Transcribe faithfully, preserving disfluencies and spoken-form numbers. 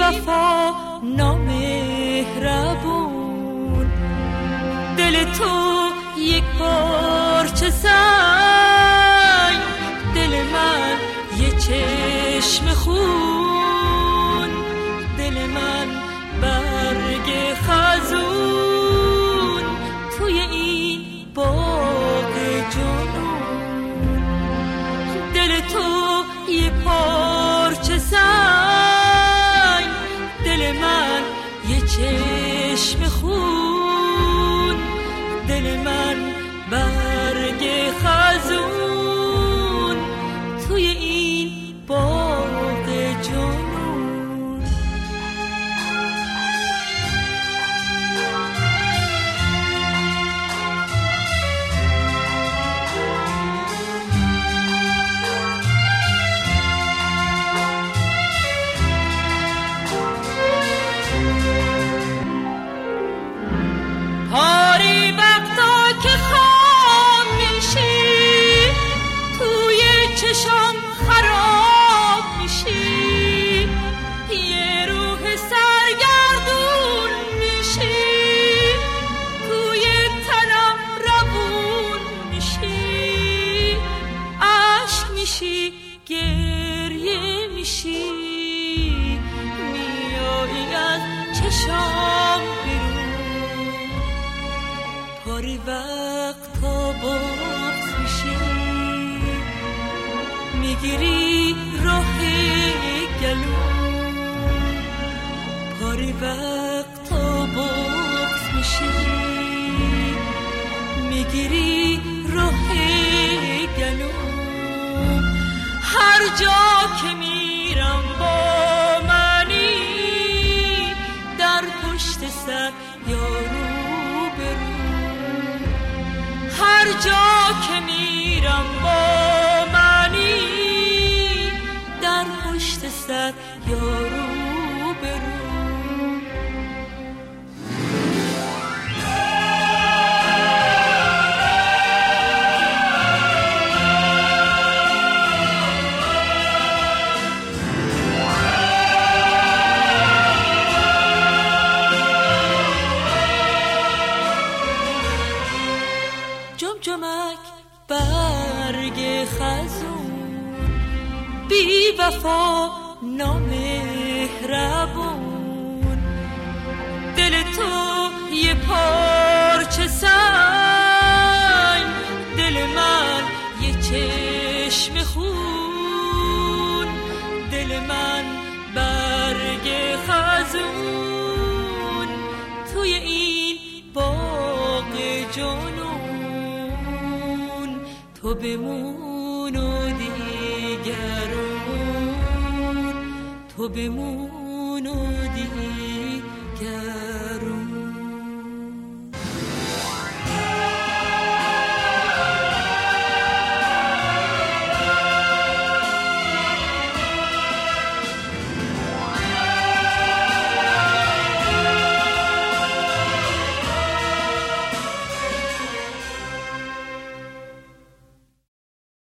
وفا نامهربون، دل تو یک پارچه سنگ، دل من یه چشم خون، دل من برگ خزون توی این باغ جنون. دل تو یه پارچه سنگ، دل من یه چشم خون، دل من برگ خزون توی این باغ جنون. پاری وقتا که خام میشی، توی چشام خراب میشی، یه روح سرگردون میشی، توی تنم روون میشی، عشق میشی، گریه میشی، میایی از چشام بیرون. پاری وقتا بغض میشی، میگیری راه گلون. پاری وقتا بغض میشی، میگیری راه گلون. هر جا که میرم با منی، در پشت سر یارو برو. هر جا که میرم با منی، در پشت سر یارو برو. جمجمک برگ خزون، بی وفا نامهربون، دل تو یه پارچه سنگ، دل من یه چشم خون، دل من برگ خزون توی این باغ جنون. تو بمون و دیگرون، تو بمون و دیگرون.